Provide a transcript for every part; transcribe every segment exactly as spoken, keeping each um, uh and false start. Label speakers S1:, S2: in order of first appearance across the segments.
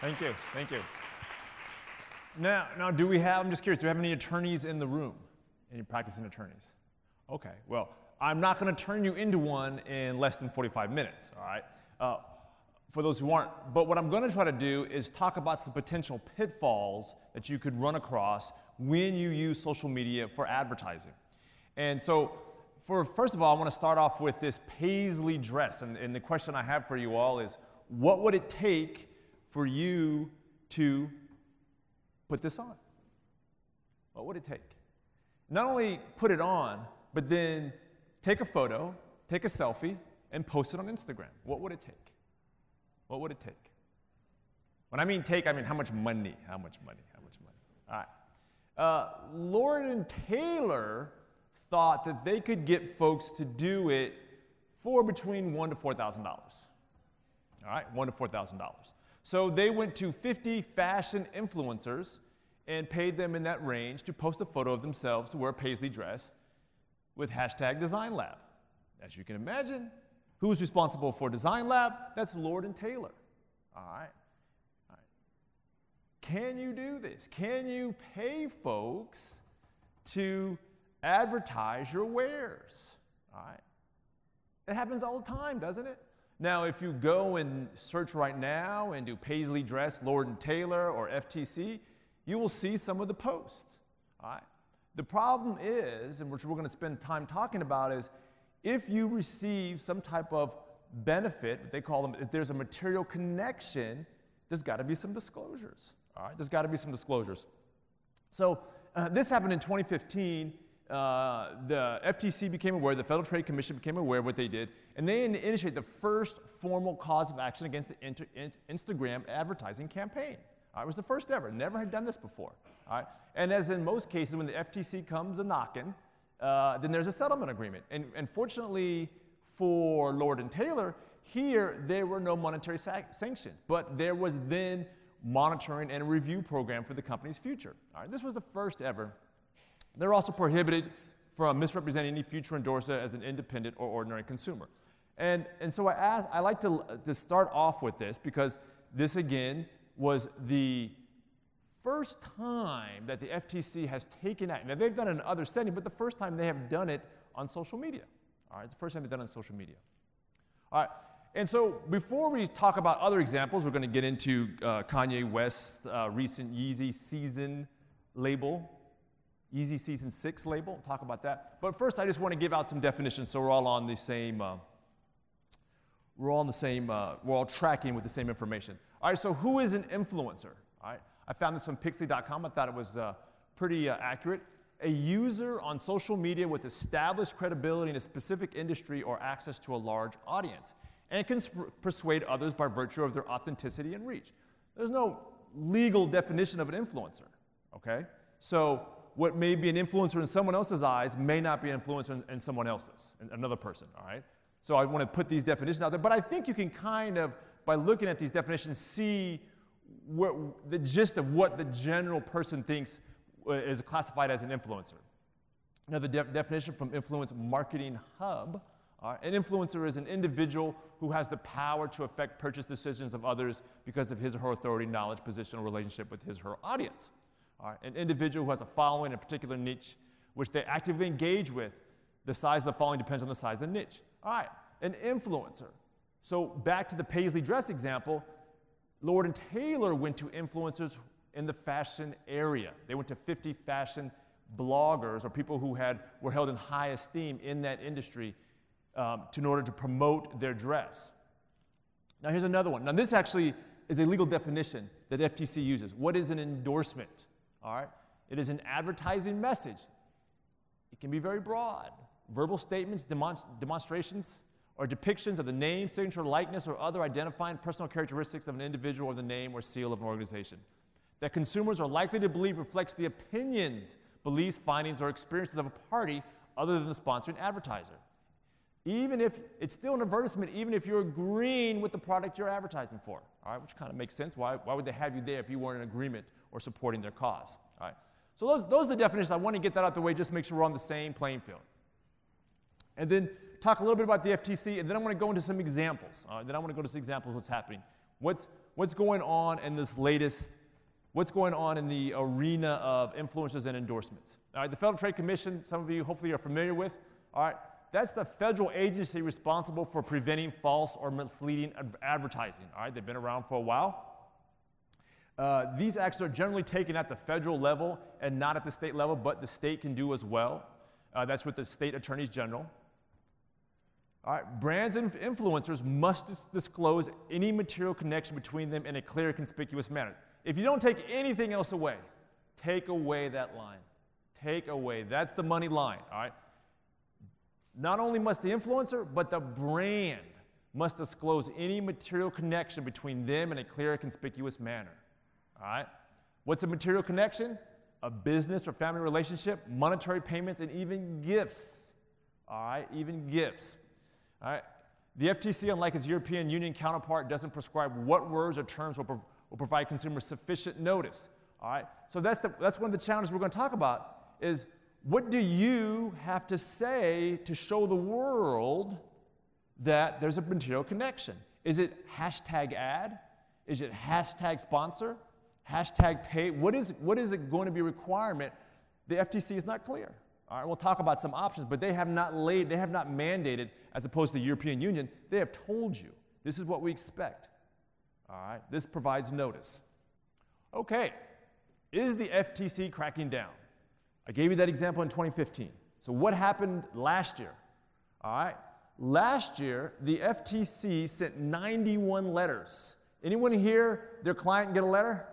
S1: Thank you, thank you. Now, now, do we have, I'm just curious, do we have any attorneys in the room? Any practicing attorneys? Okay, well, I'm not going to turn you into one in less than forty-five minutes, all right? Uh, for those who aren't. But what I'm going to try to do is talk about some potential pitfalls that you could run across when you use social media for advertising. And so, for first of all, I want to start off with this paisley dress. And, and the question I have for you all is, what would it take for you to put this on? What would it take? Not only put it on, but then take a photo, take a selfie, and post it on Instagram. What would it take? What would it take? When I mean take, I mean how much money? How much money? How much money? All right. Uh, Lord and Taylor thought that they could get folks to do it for between one to four thousand dollars. All right, one to four thousand dollars. So they went to fifty fashion influencers and paid them in that range to post a photo of themselves to wear a paisley dress with hashtag Design Lab. As you can imagine, who's responsible for Design Lab? That's Lord and Taylor. All right. All right. Can you do this? Can you pay folks to advertise your wares? All right. It happens all the time, doesn't it? Now, if you go and search right now and do paisley dress, Lord and Taylor, or F T C, you will see some of the posts. All right. The problem is, and which we're going to spend time talking about, is if you receive some type of benefit, they call them, if there's a material connection, there's got to be some disclosures. All right. There's got to be some disclosures. So uh, this happened in twenty fifteen. Uh, the F T C became aware, the Federal Trade Commission became aware of what they did, and they initiated the first formal cause of action against the inter- in- Instagram advertising campaign. All right, it was the first ever. Never had done this before. All right, and as in most cases, when the F T C comes a knocking, uh, then there's a settlement agreement. And, and fortunately for Lord and Taylor, here there were no monetary sa- sanctions, but there was then monitoring and a review program for the company's future. All right, this was the first ever. They're also prohibited from misrepresenting any future endorser as an independent or ordinary consumer. And, and so I, asked, I like to, to start off with this because this, again, was the first time that the F T C has taken action. Now, they've done it in other settings, but the first time they have done it on social media. All right, the first time they've done it on social media. All right, and so before we talk about other examples, we're going to get into uh, Kanye West's uh, recent Yeezy season label. Yeezy Season six label, we'll talk about that. But first, I just want to give out some definitions so we're all on the same, uh, we're all on the same, uh, we're all tracking with the same information. All right, so who is an influencer? All right, I found this from Pixley dot com. I thought it was uh, pretty uh, accurate. A user on social media with established credibility in a specific industry or access to a large audience, and can sp- persuade others by virtue of their authenticity and reach. There's no legal definition of an influencer, okay? So what may be an influencer in someone else's eyes may not be an influencer in, in someone else's, in another person, all right? So I want to put these definitions out there, but I think you can kind of, by looking at these definitions, see what, the gist of what the general person thinks is classified as an influencer. Now, the de- definition from Influence Marketing Hub, uh, an influencer is an individual who has the power to affect purchase decisions of others because of his or her authority, knowledge, position, or relationship with his or her audience. All right, an individual who has a following in a particular niche, which they actively engage with. The size of the following depends on the size of the niche. All right, an influencer. So back to the paisley dress example, Lord and Taylor went to influencers in the fashion area. They went to fifty fashion bloggers or people who had were held in high esteem in that industry um, to, in order to promote their dress. Now here's another one. Now this actually is a legal definition that F T C uses. What is an endorsement? All right, it is an advertising message. It can be very broad. Verbal statements, demonst- demonstrations, or depictions of the name, signature, likeness, or other identifying personal characteristics of an individual or the name or seal of an organization that consumers are likely to believe reflects the opinions, beliefs, findings, or experiences of a party other than the sponsoring advertiser. Even if it's still an advertisement, even if you're agreeing with the product you're advertising for, all right, which kind of makes sense. Why, why would they have you there if you weren't in agreement or supporting their cause? All right. So those, those are the definitions. I want to get that out the way, just make sure we're on the same playing field. And then talk a little bit about the F T C, and then I'm going to go into some examples. Uh, then I want to go to some examples of what's happening. What's, what's going on in this latest, what's going on in the arena of influencers and endorsements. All right, the Federal Trade Commission, some of you hopefully are familiar with, all right, that's the federal agency responsible for preventing false or misleading ad- advertising. All right, they've been around for a while. Uh, these acts are generally taken at the federal level and not at the state level, but the state can do as well. Uh, that's with the state attorneys general. All right, brands and influencers must dis- disclose any material connection between them in a clear, conspicuous manner. If you don't take anything else away, take away that line. Take away. That's the money line. All right. Not only must the influencer, but the brand must disclose any material connection between them in a clear, conspicuous manner. All right? What's a material connection? A business or family relationship, monetary payments, and even gifts. All right? Even gifts. All right? The F T C, unlike its European Union counterpart, doesn't prescribe what words or terms will, pro- will provide consumers sufficient notice. All right? So that's, the, that's one of the challenges we're going to talk about is what do you have to say to show the world that there's a material connection? Is it hashtag ad? Is it hashtag sponsor? Hashtag pay? What is, what is it going to be a requirement? The F T C is not clear. All right, we'll talk about some options, but they have not laid, they have not mandated, as opposed to the European Union, they have told you, this is what we expect. All right, this provides notice. Okay, is the F T C cracking down? I gave you that example in twenty fifteen. So what happened last year? All right, last year, the F T C sent ninety-one letters. Anyone here, their client get a letter?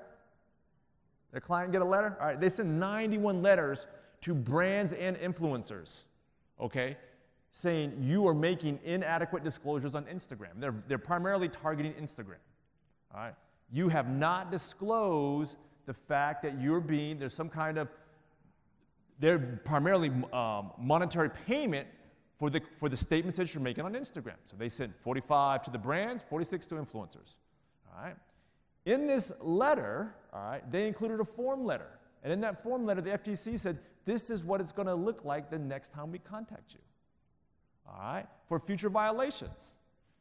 S1: Their client get a letter? All right, they sent ninety-one letters to brands and influencers, okay, saying you are making inadequate disclosures on Instagram. They're, they're primarily targeting Instagram, all right? You have not disclosed the fact that you're being, there's some kind of, they're primarily um, monetary payment for the, for the statements that you're making on Instagram. So they sent forty-five to the brands, forty-six to influencers, all right? In this letter, all right, they included a form letter. And in that form letter, the F T C said, this is what it's going to look like the next time we contact you, all right, for future violations.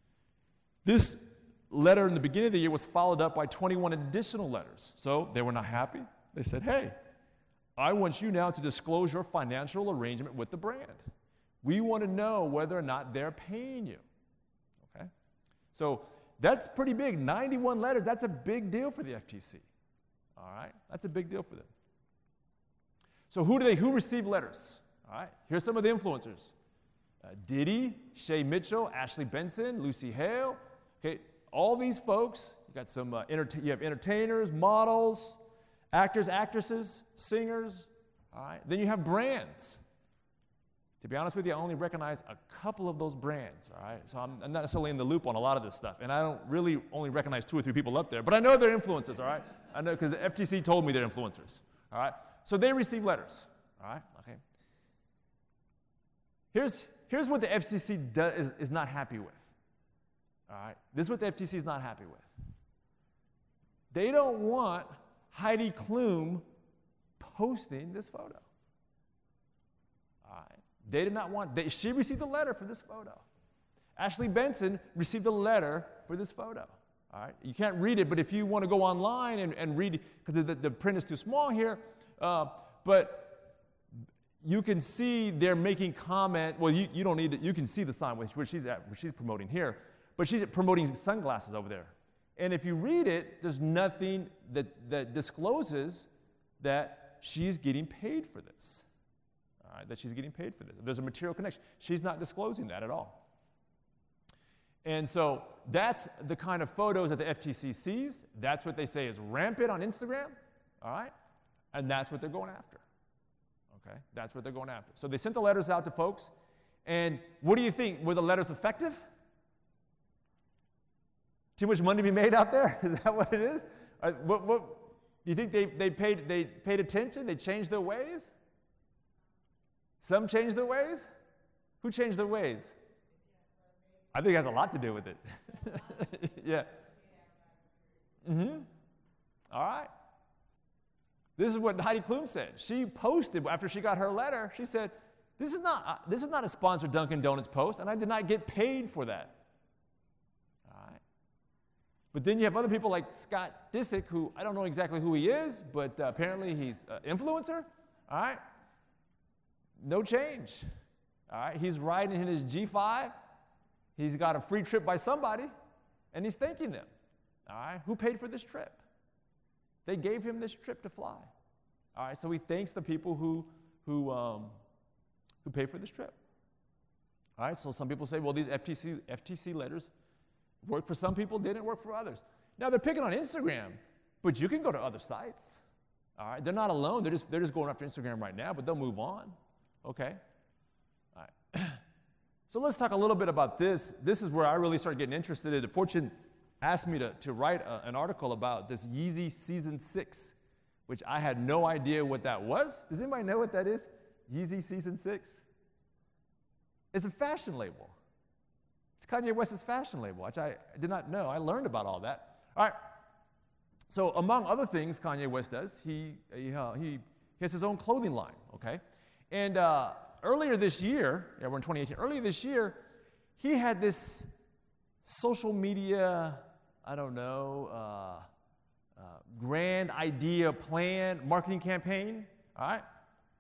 S1: This letter in the beginning of the year was followed up by twenty-one additional letters. So they were not happy. They said, hey, I want you now to disclose your financial arrangement with the brand. We want to know whether or not they're paying you, okay? So that's pretty big. ninety-one letters, that's a big deal for the F T C, all right? That's a big deal for them. So who do they, who receive letters? All right, here's some of the influencers. Uh, Diddy, Shay Mitchell, Ashley Benson, Lucy Hale. Okay, all these folks, you got some, uh, enter- you have entertainers, models, actors, actresses, singers. All right, then you have brands. To be honest with you, I only recognize a couple of those brands, all right? So I'm, I'm not necessarily in the loop on a lot of this stuff, and I don't really only recognize two or three people up there, but I know they're influencers, all right? I know because the F T C told me they're influencers, all right? So they receive letters, all right? Okay. Here's, here's what the F T C does, is, is not happy with, all right? This is what the F T C is not happy with. They don't want Heidi Klum posting this photo, all right? They did not want, they, she received a letter for this photo. Ashley Benson received a letter for this photo. All right? You can't read it, but if you want to go online and, and read, because the, the print is too small here, uh, but you can see they're making comment, well, you, you don't need it, you can see the sign where she's at, where she's promoting here, but she's promoting sunglasses over there. And if you read it, there's nothing that, that discloses that she's getting paid for this. All right, that she's getting paid for this. There's a material connection. She's not disclosing that at all. And so that's the kind of photos that the F T C sees. That's what they say is rampant on Instagram, all right? And that's what they're going after, okay? That's what they're going after. So they sent the letters out to folks, and what do you think? Were the letters effective? Too much money to be made out there? Is that what it is? Uh, what, what, do you think they, they, paid, they paid attention? They changed their ways? Some changed their ways? Who changed their ways? I think it has a lot to do with it. Yeah. Mm-hmm. All right. This is what Heidi Klum said. She posted, after she got her letter, she said, this is not, uh, this is not a sponsored Dunkin' Donuts post, and I did not get paid for that. All right. But then you have other people like Scott Disick, who I don't know exactly who he is, but uh, apparently he's an influencer. All right? No change. All right? He's riding in his G five. He's got a free trip by somebody, and he's thanking them. All right? Who paid for this trip? They gave him this trip to fly. All right? So he thanks the people who, who, um, who paid for this trip. All right? So some people say, well, these F T C, F T C letters worked for some people, didn't work for others. Now, they're picking on Instagram, but you can go to other sites. All right? They're not alone. They're just, they're just going after Instagram right now, but they'll move on. Okay? All right. So let's talk a little bit about this. This is where I really started getting interested in it. Fortune asked me to, to write a, an article about this Yeezy Season six, which I had no idea what that was. Does anybody know what that is? Yeezy Season six? It's a fashion label. It's Kanye West's fashion label, which I did not know. I learned about all that. All right. So among other things Kanye West does, he, he, uh, he, he has his own clothing line, okay? And uh, earlier this year, yeah, we're in twenty eighteen, earlier this year, he had this social media, I don't know, uh, uh, grand idea plan, marketing campaign, all right?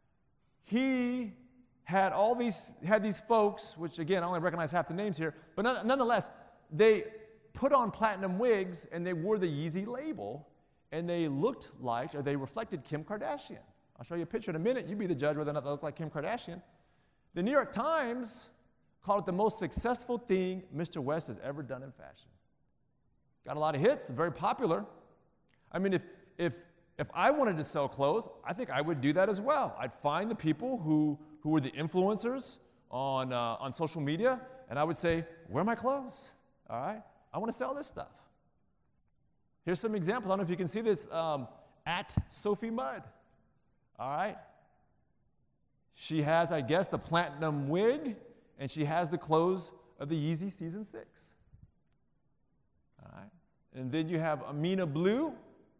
S1: He had all these, had these folks, which again, I only recognize half the names here, but nonetheless, they put on platinum wigs and they wore the Yeezy label and they looked like, or they reflected Kim Kardashian. I'll show you a picture in a minute. You be the judge whether or not they look like Kim Kardashian. The New York Times called it the most successful thing Mister West has ever done in fashion. Got a lot of hits, very popular. I mean, if, if, if I wanted to sell clothes, I think I would do that as well. I'd find the people who, who were the influencers on, uh, on social media, and I would say, where are my clothes? All right? I want to sell this stuff. Here's some examples. I don't know if you can see this. Um, at Sophie Mudd. All right? She has, I guess, the platinum wig, and she has the clothes of the Yeezy Season six. All right? And then you have Amina Blue.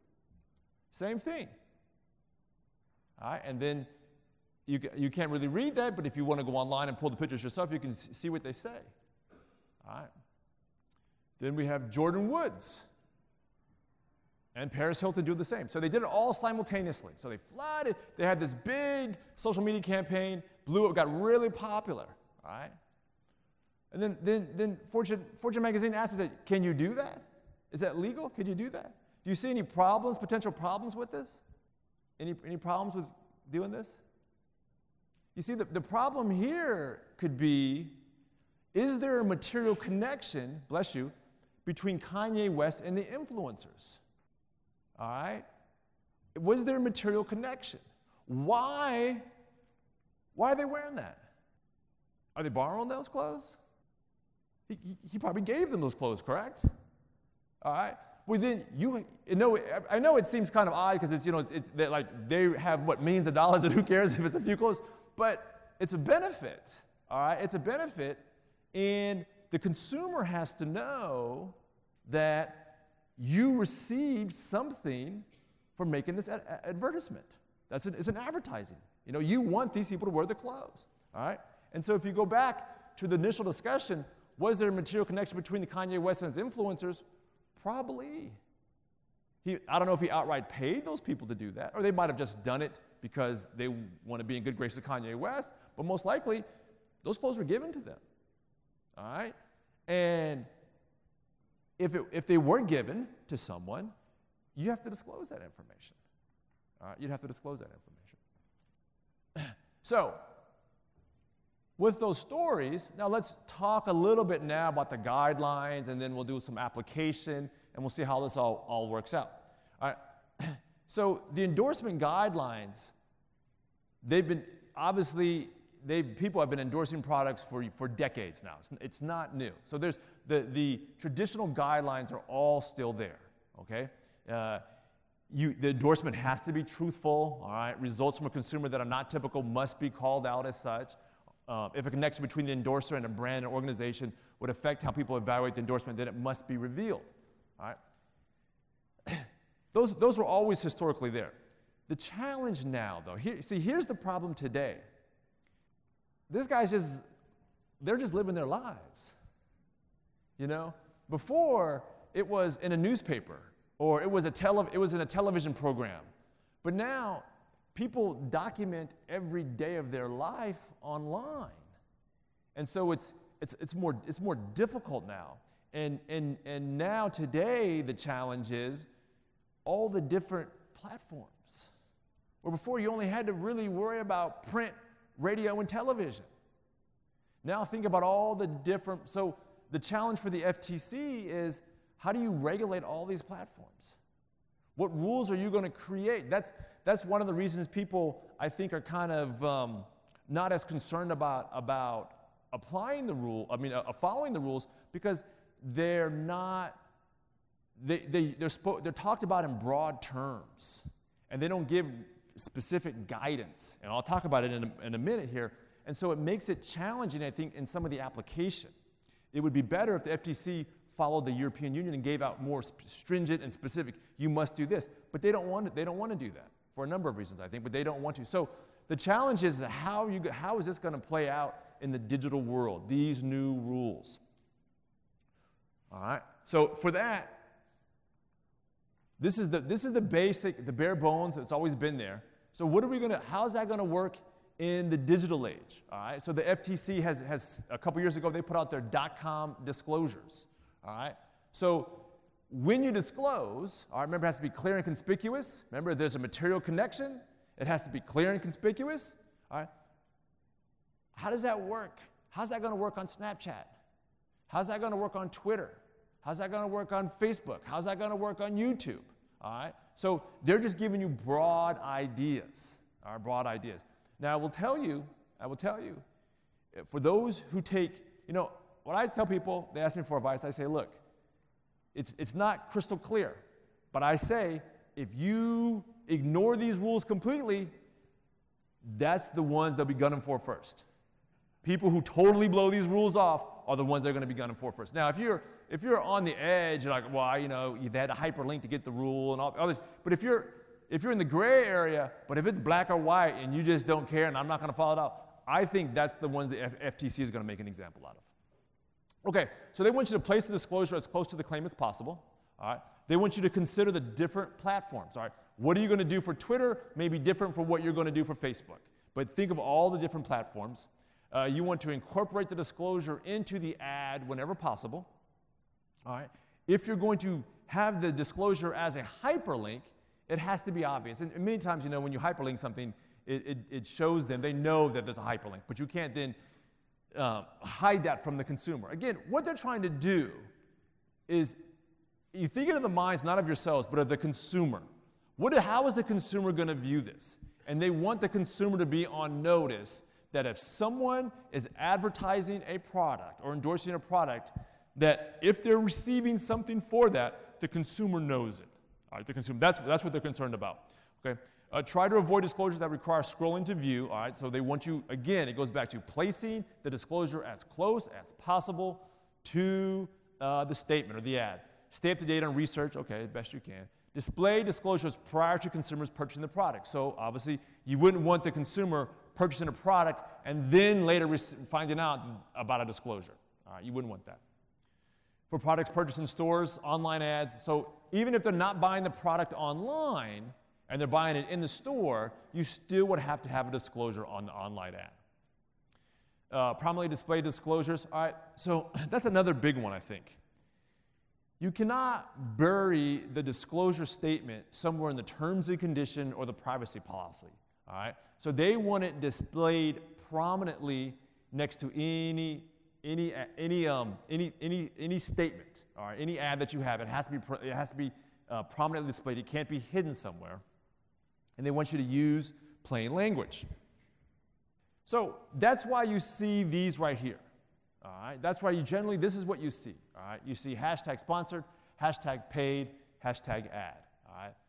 S1: Same thing. All right? And then you, you can't really read that, but if you want to go online and pull the pictures yourself, you can see what they say. All right? Then we have Jordan Woods. And Paris Hilton do the same. So they did it all simultaneously. So they flooded. They had this big social media campaign, blew up, got really popular. All right? And then, then, then Fortune, Fortune magazine asked us, can you do that? Is that legal? Could you do that? Do you see any problems, potential problems with this? Any, any problems with doing this? You see, the, the problem here could be, is there a material connection, bless you, between Kanye West and the influencers? All right? Was there a material connection? Why, why are they wearing that? Are they borrowing those clothes? He, he, he probably gave them those clothes, correct? All right? Well, then you, you know, I know it seems kind of odd because it's, you know, it's, it's like they have, what, millions of dollars and who cares if it's a few clothes? But it's a benefit, all right? It's a benefit, and the consumer has to know that you received something for making this ad- advertisement. That's an, it's an advertising. You know, you want these people to wear the clothes, all right? And so if you go back to the initial discussion, was there a material connection between the Kanye West and his influencers? Probably. He, I don't know if he outright paid those people to do that, or they might have just done it because they want to be in good graces with Kanye West, but most likely, those clothes were given to them, all right? And If, it, if they were given to someone, you have to disclose that information. All right? You'd have to disclose that information. So, with those stories, now let's talk a little bit now about the guidelines, and then we'll do some application, and we'll see how this all, all works out. All right? So, the endorsement guidelines, they've been, obviously, they people have been endorsing products for, for decades now. It's, it's not new. So there's the, the traditional guidelines are all still there, okay? Uh, you, the endorsement has to be truthful, all right? Results from a consumer that are not typical must be called out as such. Uh, if a connection between the endorser and a brand or organization would affect how people evaluate the endorsement, then it must be revealed, all right? those, those were always historically there. The challenge now, though, here, see, here's the problem today. This guy's just, they're just living their lives. You know? Before, it was in a newspaper, or it was, a tele it was in a television program. But now, people document every day of their life online. And so it's, it's, it's, more, it's more difficult now. And, and, and now, today, the challenge is all the different platforms. Where before, you only had to really worry about print, radio, and television. Now think about all the different, so the challenge for the F T C is, how do you regulate all these platforms? What rules are you going to create? That's, that's one of the reasons people, I think, are kind of um, not as concerned about, about applying the rule, I mean, uh, following the rules, because they're not, they, they, they're, spo- they're talked about in broad terms, and they don't give specific guidance. And I'll talk about it in a, in a minute here. And so it makes it challenging, I think, in some of the application. It would be better if the F T C followed the European Union and gave out more stringent and specific, you must do this. But they don't want to, they don't want to do that for a number of reasons, I think, but they don't want to. So the challenge is, how, you, how is this going to play out in the digital world, these new rules? All right, so for that, this is the, this is the basic, the bare bones that's always been there. So what are we going to, how's that going to work in the digital age? All right, so the F T C has, has a couple years ago, they put out their dot-com disclosures. All right, so when you disclose, all right, remember it has to be clear and conspicuous. Remember, there's a material connection. It has to be clear and conspicuous. All right, how does that work? How's that going to work on Snapchat? How's that going to work on Twitter? How's that going to work on Facebook? How's that going to work on YouTube? All right, so they're just giving you broad ideas. All right, broad ideas. Now, I will tell you, I will tell you, for those who take, you know, what I tell people, they ask me for advice, I say, look, it's, it's not crystal clear, but I say, if you ignore these rules completely, that's the ones they'll be gunning for first. People who totally blow these rules off are the ones they're going to be gunning for first. Now, if you're, if you're on the edge, you're like, well, you know, they had a hyperlink to get the rule and all others, but if you're, if you're in the gray area, but if it's black or white and you just don't care and I'm not going to follow it out, I think that's the one the F- FTC is going to make an example out of. Okay, so they want you to place the disclosure as close to the claim as possible. All right, they want you to consider the different platforms. All right, what are you going to do for Twitter? Maybe different from what you're going to do for Facebook. But think of all the different platforms. Uh, you want to incorporate the disclosure into the ad whenever possible. All right, if you're going to have the disclosure as a hyperlink, it has to be obvious. And many times, you know, when you hyperlink something, it, it, it shows them, they know that there's a hyperlink, but you can't then uh, hide that from the consumer. Again, what they're trying to do is, you think it in the minds not of yourselves, but of the consumer. What, how is the consumer going to view this? And they want the consumer to be on notice that if someone is advertising a product or endorsing a product, that if they're receiving something for that, the consumer knows it. All right, the consumer, that's, that's what they're concerned about. Okay? Uh, try to avoid disclosures that require scrolling to view. All right, so they want you, again, it goes back to placing the disclosure as close as possible to uh, the statement or the ad. Stay up to date on research, okay, as best you can. Display disclosures prior to consumers purchasing the product. So obviously, you wouldn't want the consumer purchasing a product and then later re- finding out about a disclosure. All right, you wouldn't want that. For products purchased in stores, online ads, so even if they're not buying the product online and they're buying it in the store, you still would have to have a disclosure on the online ad. Uh, prominently displayed disclosures, all right, so that's another big one, I think. You cannot bury the disclosure statement somewhere in the terms and condition or the privacy policy, all right? So they want it displayed prominently next to any any any um any any any statement, all right, any ad that you have. It has to be it has to be uh, prominently displayed. It can't be hidden somewhere. And they want you to use plain language. So that's why you see these right here. All right, that's why you generally, this is what you see. All right, you see hashtag sponsored, hashtag paid, hashtag ad. All right.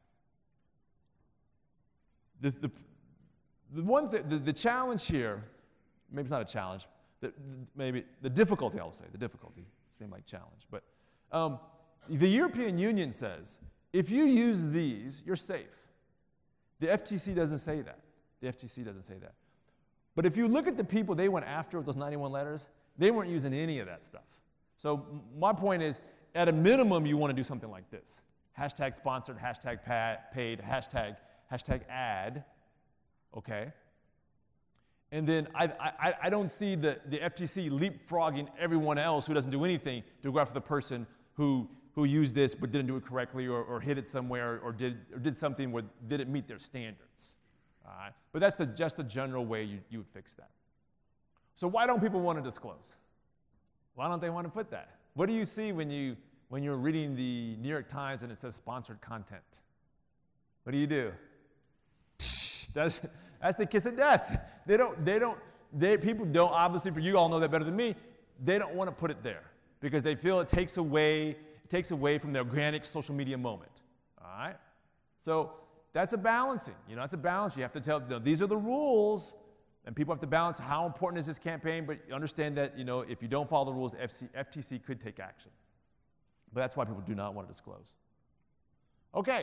S1: The the, the one th- the, the challenge here, maybe it's not a challenge. The, the, maybe the difficulty, I will say, the difficulty, same like challenge. But um, the European Union says if you use these, you're safe. The F T C doesn't say that. The F T C doesn't say that. But if you look at the people they went after with those ninety-one letters, they weren't using any of that stuff. So my point is, at a minimum, you want to do something like this. Hashtag sponsored, hashtag paid, hashtag, hashtag ad, okay? And then I, I, I don't see the, the F T C leapfrogging everyone else who doesn't do anything to go after the person who, who used this but didn't do it correctly or, or hid it somewhere or did, or did something where didn't meet their standards. All right? But that's the, just the general way you, you would fix that. So why don't people want to disclose? Why don't they want to put that? What do you see when, you, when you're reading the New York Times and it says sponsored content? What do you do? That's, that's the kiss of death. They don't, they don't, they, people don't, obviously for you all know that better than me, they don't want to put it there because they feel it takes away, it takes away from their organic social media moment. All right? So that's a balancing. You know, that's a balance. You have to tell, you know, these are the rules, and people have to balance how important is this campaign, but understand that, you know, if you don't follow the rules, the F T C could take action. But that's why people do not want to disclose. Okay.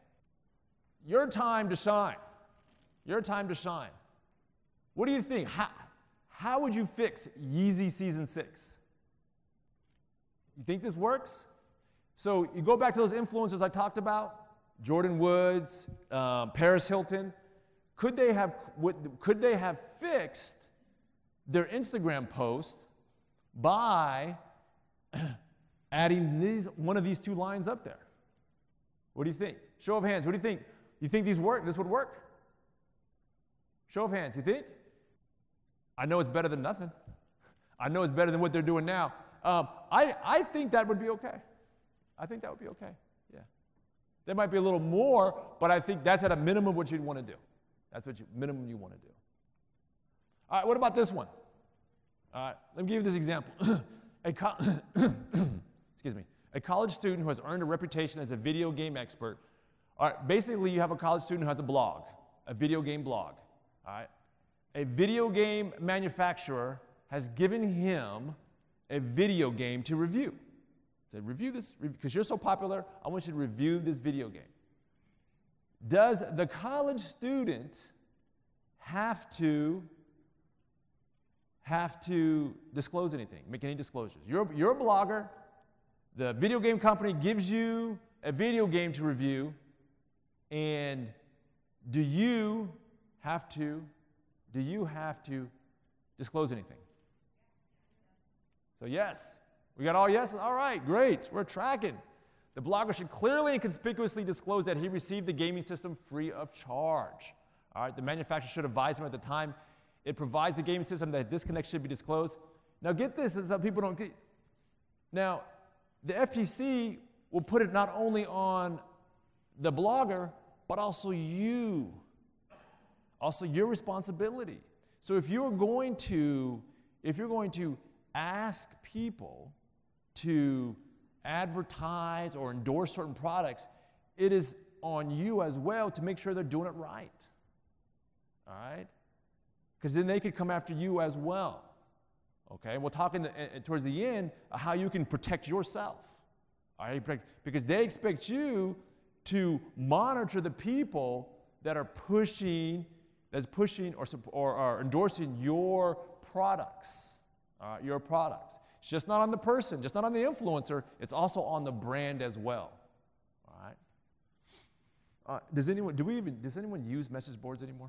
S1: Your time to shine. Your time to shine. What do you think? How, how would you fix Yeezy Season six? You think this works? So you go back to those influencers I talked about, Jordan Woods, um, Paris Hilton. Could they have, would, could they have fixed their Instagram post by adding these, one of these two lines up there? What do you think? Show of hands. What do you think? You think these work? This would work? Show of hands, you think? I know it's better than nothing. I know it's better than what they're doing now. Um, I, I think that would be okay. I think that would be okay, yeah. There might be a little more, but I think that's at a minimum what you'd want to do. That's what you, minimum you want to do. All right, what about this one? All right, let me give you this example. a co- Excuse me. A college student who has earned a reputation as a video game expert. All right, basically, you have a college student who has a blog, a video game blog. All right. A video game manufacturer has given him a video game to review. Said, review this, because you're so popular, I want you to review this video game. Does the college student have to have to disclose anything, make any disclosures? You're, you're a blogger. The video game company gives you a video game to review, and do you have to, do you have to disclose anything? So yes, we got all yeses? All right, great, we're tracking. The blogger should clearly and conspicuously disclose that he received the gaming system free of charge. All right, the manufacturer should advise him at the time it provides the gaming system that disconnect should be disclosed. Now get this, some people don't get. Now, the F T C will put it not only on the blogger, but also you. Also your responsibility. So if you're going to, if you're going to ask people to advertise or endorse certain products, it is on you as well to make sure they're doing it right. All right? Because then they could come after you as well. Okay? We'll talk in the, uh, towards the end uh, how you can protect yourself. All right? Because they expect you to monitor the people that are pushing, that's pushing or, or, or endorsing your products. Uh, your products. It's just not on the person, just not on the influencer, it's also on the brand as well. All right? Uh, does anyone, do we even, does anyone use message boards anymore?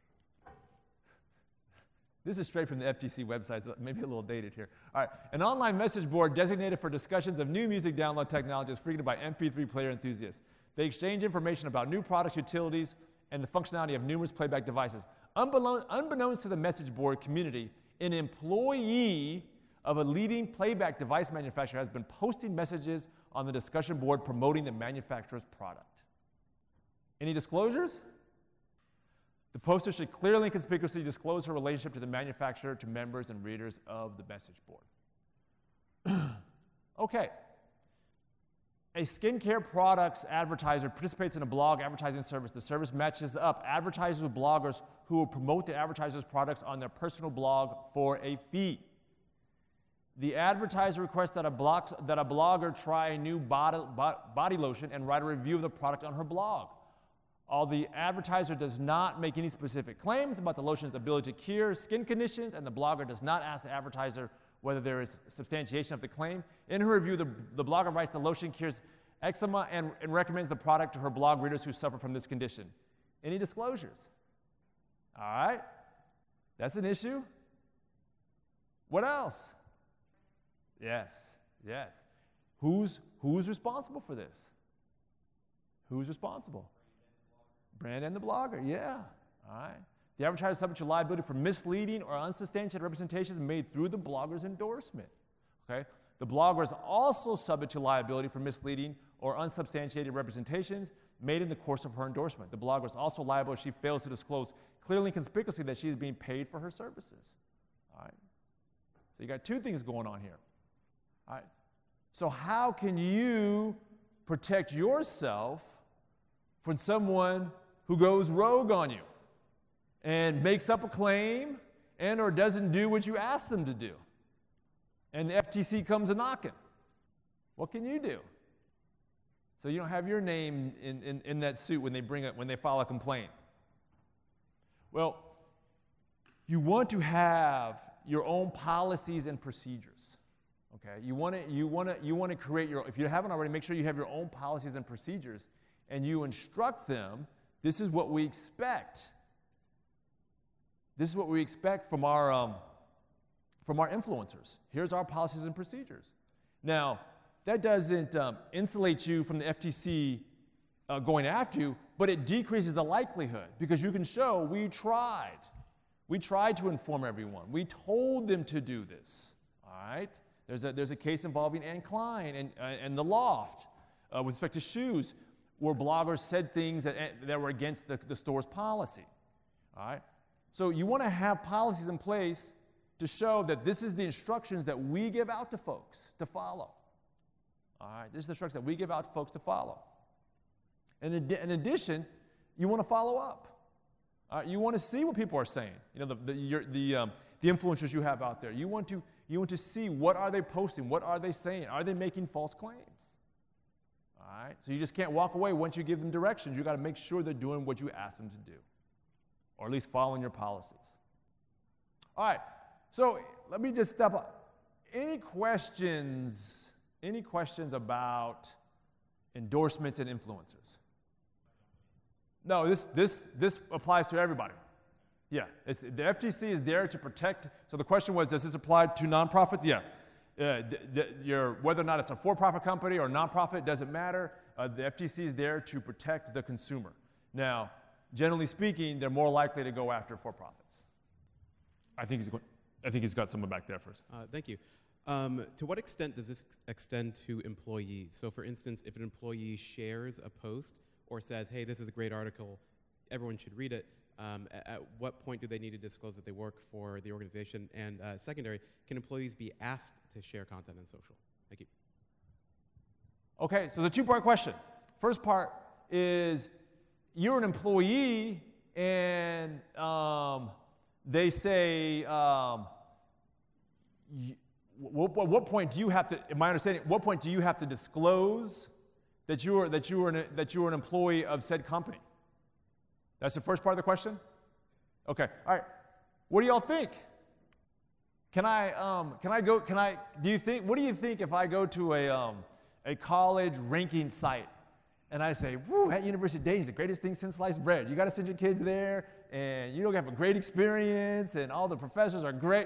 S1: This is straight from the F T C website, so maybe a little dated here. All right, an online message board designated for discussions of new music download technology is frequented by M P three player enthusiasts. They exchange information about new products, utilities, and the functionality of numerous playback devices. Unbeknownst, unbeknownst to the message board community, an employee of a leading playback device manufacturer has been posting messages on the discussion board promoting the manufacturer's product. Any disclosures? The poster should clearly and conspicuously disclose her relationship to the manufacturer, to members and readers of the message board. Okay. A skincare products advertiser participates in a blog advertising service. The service matches up advertisers with bloggers who will promote the advertiser's products on their personal blog for a fee. The advertiser requests that a, blog, that a blogger try a new body, body lotion and write a review of the product on her blog. Although the advertiser does not make any specific claims about the lotion's ability to cure skin conditions, and the blogger does not ask the advertiser whether there is substantiation of the claim. In her review, the, the blogger writes the lotion cures eczema and, and recommends the product to her blog readers who suffer from this condition. Any disclosures? All right, that's an issue. What else? Yes, yes. Who's, who's responsible for this? Who's responsible? Brand and the blogger, yeah. All right. The advertiser is subject to liability for misleading or unsubstantiated representations made through the blogger's endorsement. Okay? The blogger is also subject to liability for misleading or unsubstantiated representations made in the course of her endorsement. The blogger is also liable if she fails to disclose clearly and conspicuously that she is being paid for her services. All right? So you got two things going on here. All right? So how can you protect yourself from someone who goes rogue on you and makes up a claim and or doesn't do what you ask them to do, and the F T C comes a knocking? What can you do so you don't have your name in, in, in that suit when they bring it when they file a complaint? Well, you want to have your own policies and procedures. Okay, you want to you want to you want to create your. If you haven't already, make sure you have your own policies and procedures, and you instruct them. This is what we expect. This is what we expect from our um, from our influencers. Here's our policies and procedures. Now, that doesn't um, insulate you from the F T C uh, going after you, but it decreases the likelihood because you can show we tried. We tried to inform everyone. We told them to do this. All right. There's a, there's a case involving Anne Klein and, uh, and the Loft uh, with respect to shoes, where bloggers said things that, that were against the, the store's policy. All right? So you want to have policies in place to show that this is the instructions that we give out to folks to follow. All right? This is the instructions that we give out to folks to follow. And in, in addition, you want to follow up. All right? You want to see what people are saying. You know, the, the, your, the, um, the influencers you have out there. You want to You want to see what are they posting, what are they saying, are they making false claims? All right, so you just can't walk away once you give them directions. You got to make sure they're doing what you ask them to do, or at least following your policies. All right, so let me just step up. Any questions? Any questions about endorsements and influencers? No, this this this applies to everybody. Yeah, it's, the F T C is there to protect. So the question was, does this apply to nonprofits? Yeah. Uh, the, the, your, whether or not it's a for-profit company or nonprofit, doesn't matter. Uh, the F T C is there to protect the consumer. Now, generally speaking, they're more likely to go after for-profits. I think he's going, I think he's got someone back there first.
S2: Uh, thank you. Um, to what extent does this extend to employees? So, for instance, if an employee shares a post or says, "Hey, this is a great article, everyone should read it." Um, at, at what point do they need to disclose that they work for the organization? And uh, secondary, can employees be asked to share content on social? Thank you.
S1: Okay, so the two-part question. First part is you're an employee and um, they say, um, you, what, what point do you have to, in my understanding, what point do you have to disclose that you're, that you're, an, that you're an employee of said company? That's the first part of the question? Okay, all right. What do y'all think? Can I, um, can I go, can I, do you think, what do you think if I go to a, um, a college ranking site and I say, woo, at University of Dayton is the greatest thing since sliced bread. You got to send your kids there and you'll have a great experience and all the professors are great.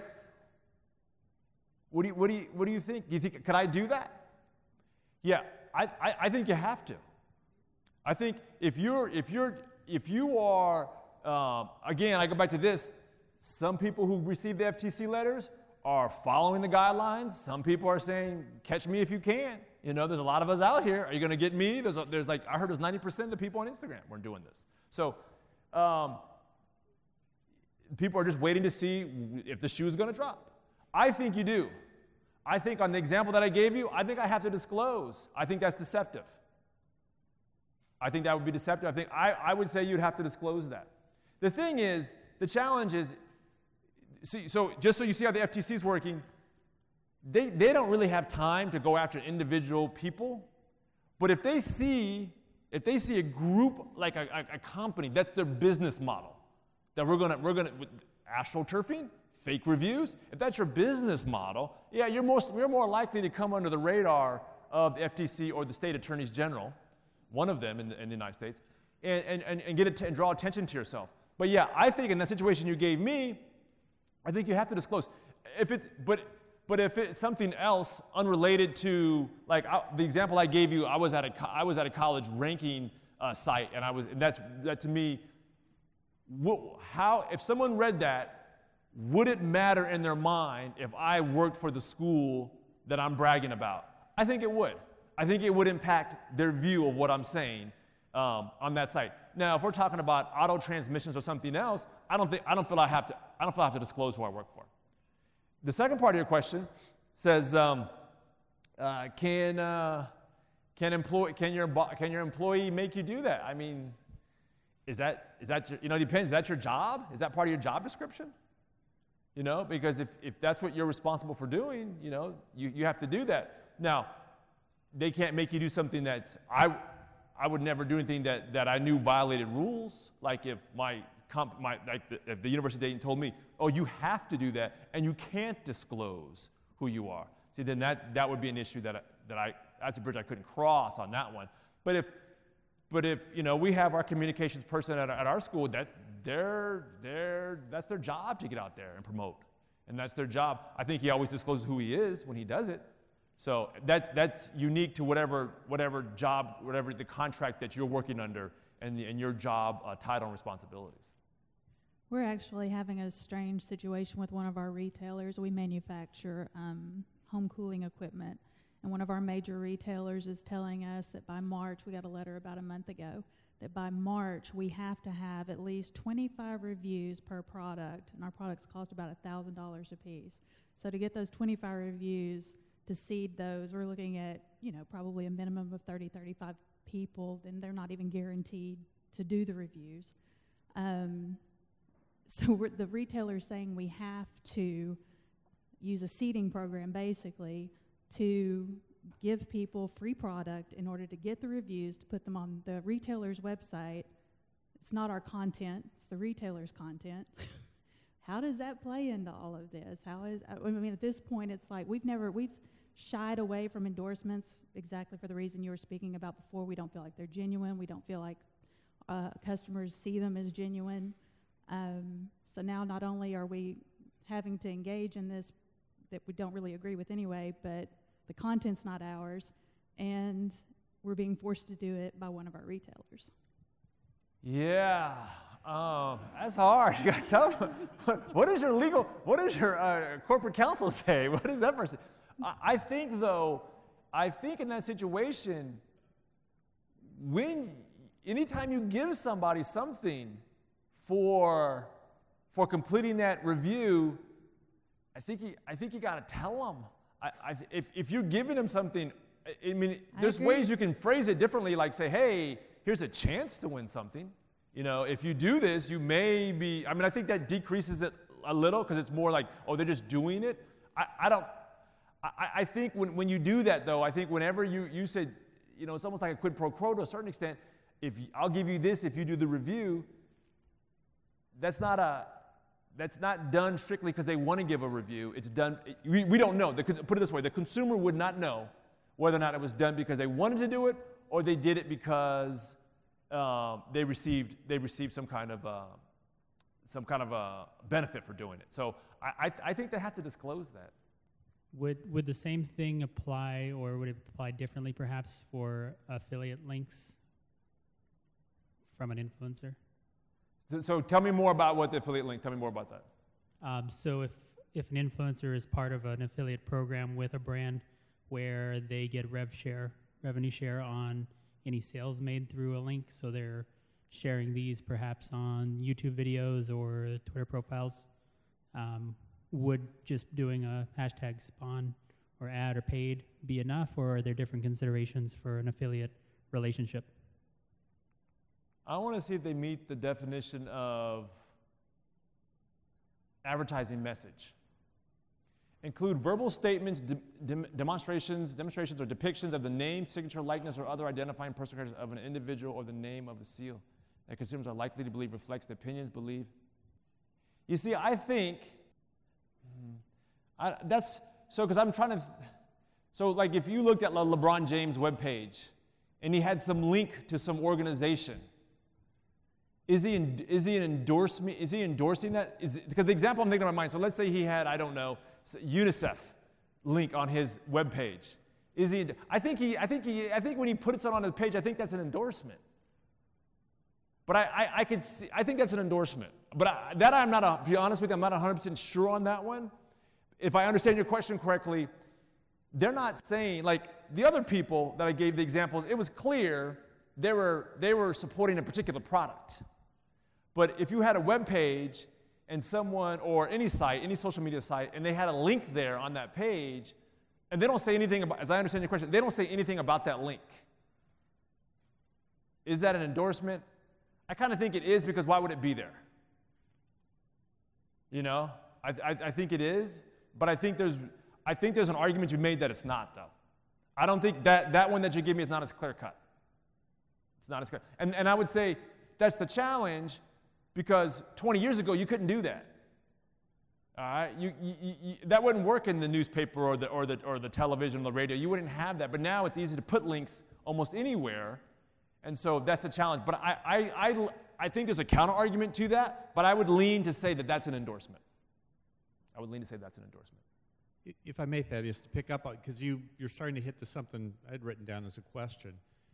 S1: What do you, what do you, what do you think? Do you think, could I do that? Yeah, I, I, I think you have to. I think if you're, if you're, If you are, um, again, I go back to this, some people who receive the F T C letters are following the guidelines. Some people are saying, catch me if you can. You know, there's a lot of us out here. Are you going to get me? There's, a, there's like, I heard there's ninety percent of the people on Instagram were doing this. So um, people are just waiting to see if the shoe is going to drop. I think you do. I think on the example that I gave you, I think I have to disclose. I think that's deceptive. I think that would be deceptive. I think I, I would say you'd have to disclose that. The thing is, the challenge is, see, so just so you see how the F T C is working, they, they don't really have time to go after individual people. But if they see, if they see a group, like a, a, a company, that's their business model, that we're gonna, we're gonna, astroturfing, fake reviews, if that's your business model, yeah, you're, most, you're more likely to come under the radar of the F T C or the state attorneys general, one of them in the, in the United States, and, and, and, get it and draw attention to yourself. But yeah, I think in that situation you gave me, I think you have to disclose. If it's, but, but if it's something else unrelated to, like I, the example I gave you, I was at a, I was at a college ranking uh, site, and I was, and that's, that to me, wh- how, if someone read that, would it matter in their mind if I worked for the school that I'm bragging about? I think it would. I think it would impact their view of what I'm saying um, on that site. Now, if we're talking about auto transmissions or something else, I don't think I don't feel I have to. I don't feel I have to disclose who I work for. The second part of your question says, um, uh, can uh, can employ can your can your employee make you do that? I mean, is that is that your, you know, it depends. Is that your job? Is that part of your job description? You know, because if, if that's what you're responsible for doing, you know, you, you have to do that. Now, they can't make you do something that's, I, I would never do anything that, that I knew violated rules. Like if my, comp, my like the, if the University of Dayton told me, oh, you have to do that, and you can't disclose who you are. See, then that, that would be an issue that, I, that I, that's a bridge I couldn't cross on that one. But if, but if, you know, we have our communications person at, at our school, that they're, they're, that's their job to get out there and promote. And that's their job. I think he always discloses who he is when he does it. So that, that's unique to whatever, whatever job, whatever the contract that you're working under and, and your job uh, title and responsibilities.
S3: We're actually having a strange situation with one of our retailers. We manufacture um, home cooling equipment. And one of our major retailers is telling us that by March, we got a letter about a month ago, that by March we have to have at least twenty-five reviews per product, and our products cost about one thousand dollars a piece. So to get those twenty-five reviews, to seed those, we're looking at, you know, probably a minimum of thirty, thirty-five people, then they're not even guaranteed to do the reviews. Um, so we're, the retailer's saying we have to use a seeding program, basically, to give people free product in order to get the reviews, to put them on the retailer's website. It's not our content, it's the retailer's content. How does that play into all of this? How is, I mean, at this point, it's like we've never, we've shied away from endorsements exactly for the reason you were speaking about before. We don't feel like they're genuine. We don't feel like uh, customers see them as genuine. Um, so now not only are we having to engage in this that we don't really agree with anyway, but the content's not ours, and we're being forced to do it by one of our retailers.
S1: Yeah, um, that's hard. You gotta tell them. What, what is your legal, what does your uh, corporate counsel say? What is that person? I, I think though, I think in that situation, when, anytime you give somebody something for, for completing that review, I think you, I think you gotta tell them. I, I, if, if you're giving them something, I, I mean, there's ways you can phrase it differently, like say, hey, here's a chance to win something. You know, if you do this, you may be, I mean, I think that decreases it a little because it's more like, oh, they're just doing it. I, I don't, I, I think when, when you do that, though, I think whenever you, you said, you know, it's almost like a quid pro quo to a certain extent. If you, I'll give you this if you do the review, that's not a, that's not done strictly because they want to give a review. It's done, we, we don't know. The, put it this way, the consumer would not know whether or not it was done because they wanted to do it or they did it because uh, they received they received some kind of uh, some kind of uh, benefit for doing it. So I, I, I think they have to disclose that.
S4: Would would the same thing apply, or would it apply differently perhaps for affiliate links from an influencer?
S1: So, so tell me more about what the affiliate link, tell me more about that.
S4: Um, so if, if an influencer is part of an affiliate program with a brand where they get rev share, revenue share on any sales made through a link, so they're sharing these perhaps on YouTube videos or Twitter profiles, um, would just doing a hashtag spawn or ad or paid be enough, or are there different considerations for an affiliate relationship?
S1: I want to see if they meet the definition of advertising message. Include verbal statements, de- de- demonstrations, demonstrations or depictions of the name, signature, likeness, or other identifying personal characters of an individual or the name of a seal that consumers are likely to believe reflects the opinions, believe. You see, I think I, that's so because I'm trying to. So like if you looked at Le- LeBron James' webpage and he had some link to some organization, is he in, is he an endorsement? Is he endorsing that? Is it, because the example I'm thinking in my mind. So let's say he had I don't know UNICEF link on his webpage. Is he? I think he. I think he. I think when he puts it on his page, I think that's an endorsement. But I, I, I could see. I think that's an endorsement. But I, that I'm not. A, to be honest with you, I'm not one hundred percent sure on that one. If I understand your question correctly, they're not saying like the other people that I gave the examples. It was clear they were they were supporting a particular product. But if you had a web page and someone or any site, any social media site, and they had a link there on that page. And they don't say anything about, as I understand your question, they don't say anything about that link. Is that an endorsement? I kind of think it is because why would it be there? You know, I, I, I think it is, but I think there's, I think there's an argument to be made that it's not though. I don't think that that one that you give me is not as clear cut. It's not as clear, and and I would say that's the challenge because twenty years ago you couldn't do that. All right, you, you, you, that wouldn't work in the newspaper or the, or, the, or the television or the radio. You wouldn't have that. But now it's easy to put links almost anywhere. And so that's a challenge. But I, I, I, I think there's a counter argument to that. But I would lean to say that that's an endorsement. I would lean to say that's an endorsement.
S5: If I may, Thaddeus, to pick up on, because you, you're starting to hit to something I'd written down as a question.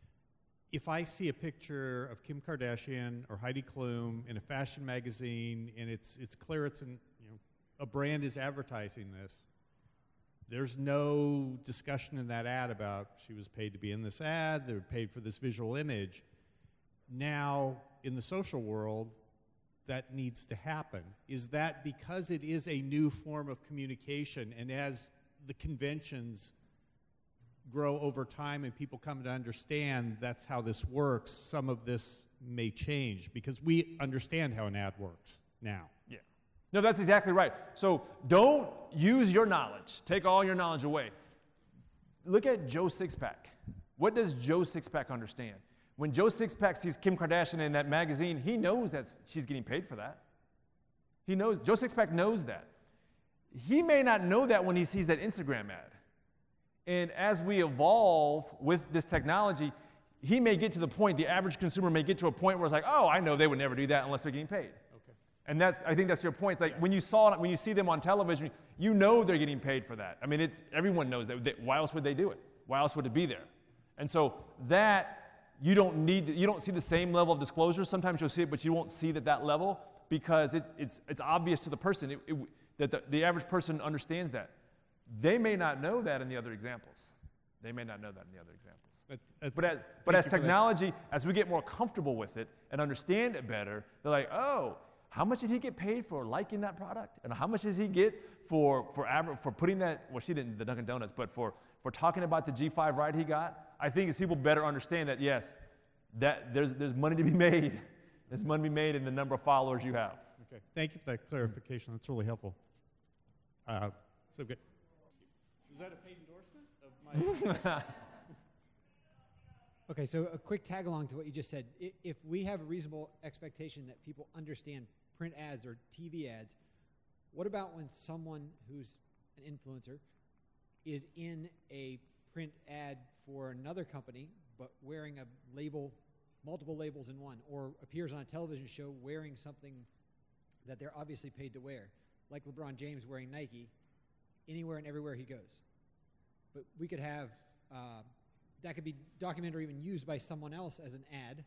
S5: If I see a picture of Kim Kardashian or Heidi Klum in a fashion magazine, and it's, it's clear it's an a brand is advertising this, there's no discussion in that ad about she was paid to be in this ad, they were paid for this visual image. Now, in the social world, that needs to happen. Is that because it is a new form of communication, and as the conventions grow over time and people come to understand that's how this works, some of this may change, because we understand how an ad works now.
S1: Yeah. No, that's exactly right. So don't use your knowledge. Take all your knowledge away. Look at Joe Sixpack. What does Joe Sixpack understand? When Joe Sixpack sees Kim Kardashian in that magazine, he knows that she's getting paid for that. He knows, Joe Sixpack knows that. He may not know that when he sees that Instagram ad. And as we evolve with this technology, he may get to the point, the average consumer may get to a point where it's like, oh, I know they would never do that unless they're getting paid. And that's, I think that's your point. It's like when you saw it, when you see them on television, you know they're getting paid for that. I mean, it's everyone knows that. They, why else would they do it? Why else would it be there? And so that you don't need, you don't see the same level of disclosure. Sometimes you'll see it, but you won't see it at that level because it, it's it's obvious to the person it, it, that the, the average person understands that. They may not know that in the other examples. They may not know that in the other examples.
S5: That's,
S1: but as, but as technology, as we get more comfortable with it and understand it better, they're like, oh. How much did he get paid for liking that product? And how much does he get for for for putting that, well, she didn't, the Dunkin' Donuts, but for, for talking about the G five ride he got? I think as people better understand that, yes, that there's, there's money to be made. There's money to be made in the number of followers you have.
S5: Okay, thank you for that clarification. That's really helpful. Uh, so good. Is that a paid endorsement of my...
S6: Okay, so a quick tag along to what you just said. I- If we have a reasonable expectation that people understand print ads or T V ads, what about when someone who's an influencer is in a print ad for another company but wearing a label, multiple labels in one, or appears on a television show wearing something that they're obviously paid to wear, like LeBron James wearing Nike anywhere and everywhere he goes? But we could have... Uh, that could be documented or even used by someone else as an ad.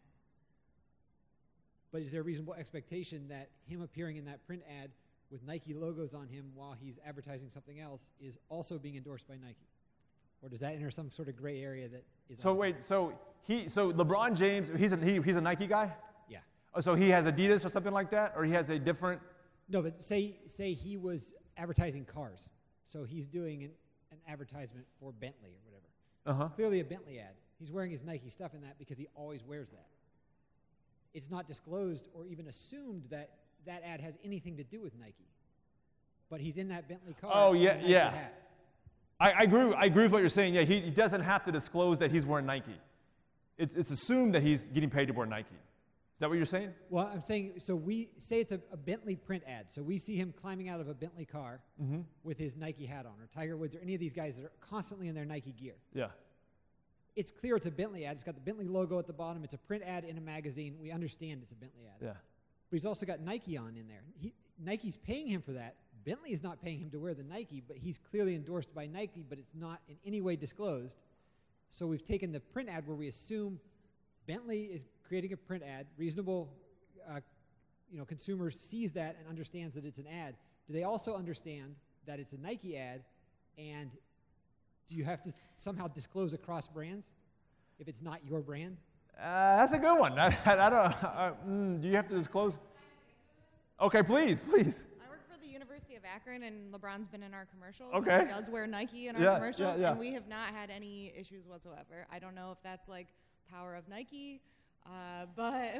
S6: But is there a reasonable expectation that him appearing in that print ad with Nike logos on him while he's advertising something else is also being endorsed by Nike? Or does that enter some sort of gray area that is...
S1: So wait, so he, so LeBron James, he's a, he, he's a Nike guy?
S6: Yeah.
S1: Oh, so he has Adidas or something like that? Or he has a different...
S6: No, but say say he was advertising cars. So he's doing an, an advertisement for Bentley or whatever.
S1: Uh-huh.
S6: Clearly a Bentley ad. He's wearing his Nike stuff in that because he always wears that. It's not disclosed or even assumed that that ad has anything to do with Nike. But he's in that Bentley car.
S1: Oh, yeah,
S6: Nike
S1: yeah.
S6: hat.
S1: I, I, agree, I agree with what you're saying. Yeah, he, he doesn't have to disclose that he's wearing Nike. It's, it's assumed that he's getting paid to wear Nike. Is that what you're saying?
S6: Well, I'm saying, so we say it's a, a Bentley print ad. So we see him climbing out of a Bentley car
S1: Mm-hmm.
S6: with his Nike hat on, or Tiger Woods, or any of these guys that are constantly in their Nike gear.
S1: Yeah.
S6: It's clear it's a Bentley ad. It's got the Bentley logo at the bottom. It's a print ad in a magazine. We understand it's a Bentley ad.
S1: Yeah.
S6: But he's also got Nike on in there. He, Nike's paying him for that. Bentley is not paying him to wear the Nike, but he's clearly endorsed by Nike, but it's not in any way disclosed. So we've taken the print ad where we assume Bentley is creating a print ad. Reasonable, uh, you know, consumer sees that and understands that it's an ad. Do they also understand that it's a Nike ad, and do you have to somehow disclose across brands if it's not your brand?
S1: Uh, that's a good one. I, I, I don't. Uh, mm, do you have to disclose? Okay, please, please.
S7: I work for the University of Akron, and LeBron's been in our commercials.
S1: Okay.
S7: And he does wear Nike in our
S1: Yeah, yeah,
S7: commercials,
S1: yeah.
S7: and we have not had any issues whatsoever. I don't know if that's like power of Nike, uh, but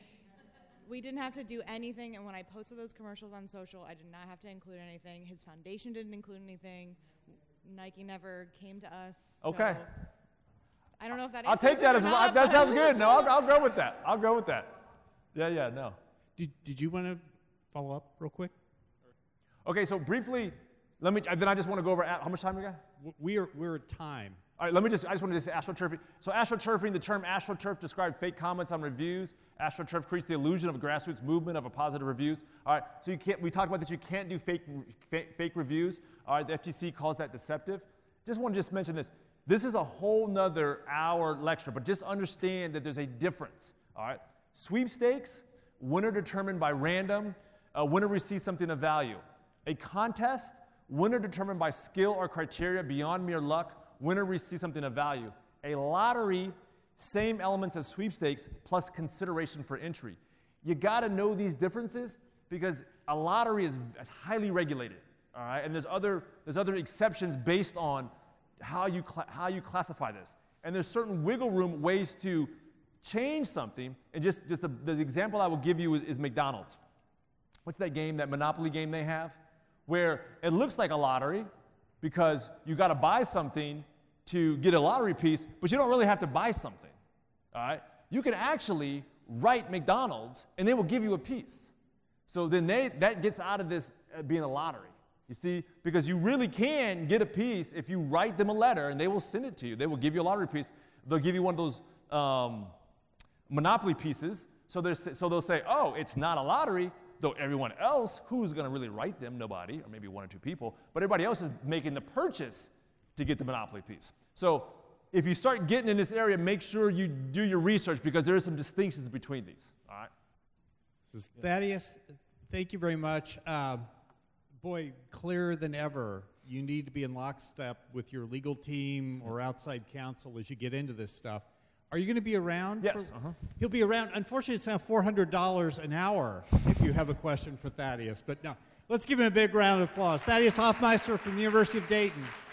S7: we didn't have to do anything. And when I posted those commercials on social, I did not have to include anything. His foundation didn't include anything. Nike never came to us. so
S1: Okay.
S7: I don't know if that.
S1: I'll take
S7: answers
S1: that
S7: it
S1: as
S7: or
S1: well.
S7: not,
S1: That
S7: but-
S1: sounds good. No, I'll, I'll go with that. I'll go with that. Yeah, yeah, no.
S5: Did, did you want to follow up real quick?
S1: Okay, so briefly, let me. Then I just want to go over how much time we got.
S5: W- We're, we're at time.
S1: All right, let me just, I just want to say astroturfing. So astroturfing, the term astroturf describes fake comments on reviews. Astroturf creates the illusion of a grassroots movement of a positive reviews. All right, so you can't, we talked about that you can't do fake, fake, fake reviews. All right, the F T C calls that deceptive. Just want to just mention this. This is a whole nother hour lecture, but just understand that there's a difference. All right, sweepstakes, winner determined by random, a winner receives something of value. A contest, winner determined by skill or criteria beyond mere luck, winner receives something of value. A lottery, same elements as sweepstakes plus consideration for entry. You got to know these differences because a lottery is is highly regulated, all right? And there's other there's other exceptions based on how you cla- how you classify this. And there's certain wiggle room ways to change something. And just just the, the example I will give you is, is McDonald's. What's that game, that Monopoly game they have, where it looks like a lottery because you got to buy something to get a lottery piece, but you don't really have to buy something, all right? You can actually write McDonald's, and they will give you a piece. So then they, that gets out of this uh, being a lottery, you see? Because you really can get a piece if you write them a letter, and they will send it to you. They will give you a lottery piece. They'll give you one of those um, Monopoly pieces, so, they're, so they'll say, oh, it's not a lottery, though everyone else, who's going to really write them? Nobody, or maybe one or two people, but everybody else is making the purchase to get the Monopoly piece. So if you start getting in this area, make sure you do your research because there are some distinctions between these, all right?
S5: This is Thaddeus, thank you very much. Um, boy, clearer than ever, you need to be in lockstep with your legal team or outside counsel as you get into this stuff. Are you going to be around?
S1: Yes.
S5: for-
S1: Uh-huh.
S5: He'll be around. Unfortunately, it's now four hundred dollars an hour if you have a question for Thaddeus. But no, let's give him a big round of applause. Thaddeus Hoffmeister from the University of Dayton.